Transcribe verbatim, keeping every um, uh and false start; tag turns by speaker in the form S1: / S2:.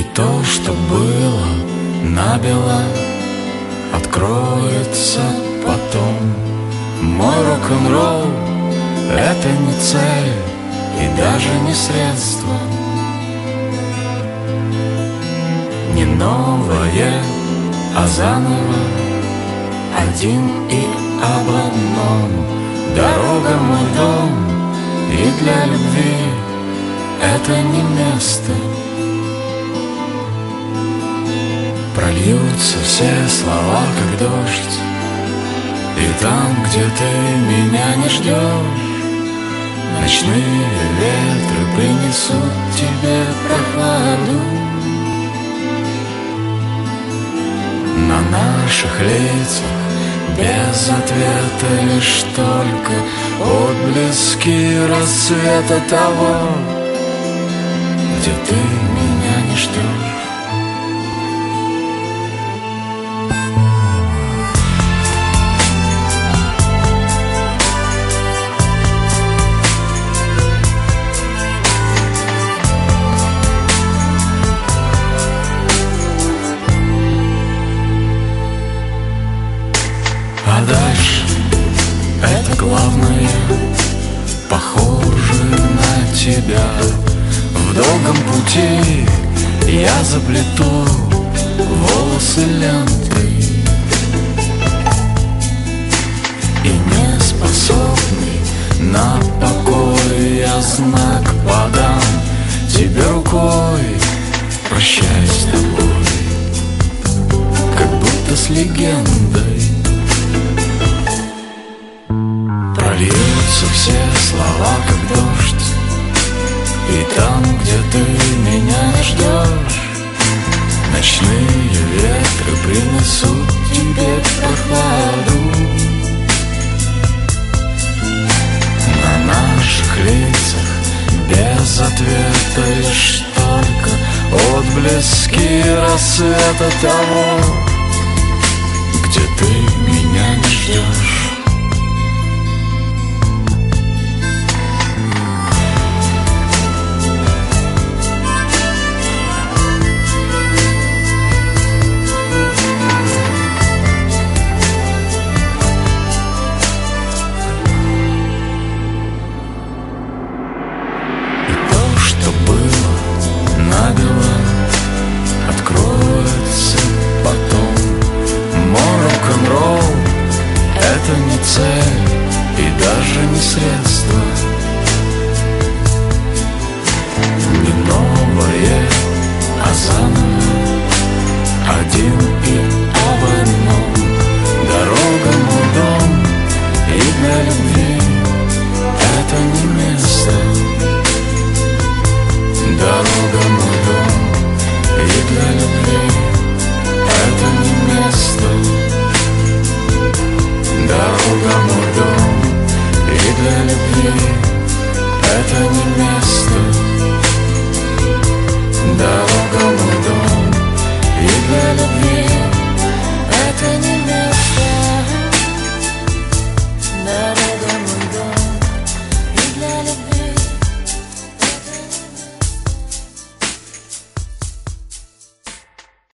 S1: И то, что было набело, откроется потом. Мой рок-н-ролл — это не цель и даже не средство, не новое, а заново, один и об одном. Дорога — мой дом, и для любви это не место. Прольются все слова, как дождь, и там, где ты меня не ждешь, ночные ветры принесут тебе прохладу. На наших лицах без ответа лишь только отблески рассвета того, где ты меня не ждешь. А дальше это главное, похоже на тебя. В долгом пути я заплету волосы лентой, и не способный на покой я знак подам тебе рукой. Прощай с тобой, как будто с легендой. Прольются все слова, как дождь, и там, где ты меня не ждешь, ночные ветры принесут тебе прохладу. На наших лицах без ответа лишь только отблески рассвета того, где ты меня не ждешь. Откроется потом. Мой рок-н-ролл — это не цель и даже не средство, не новое, а заново, один и об одном. Дорога — мой дом, и для любви это не место. Дорога — мой дом, и для любви это не место. Дорога — мой дом, и для любви это не место. Дорога — мой дом, и для любви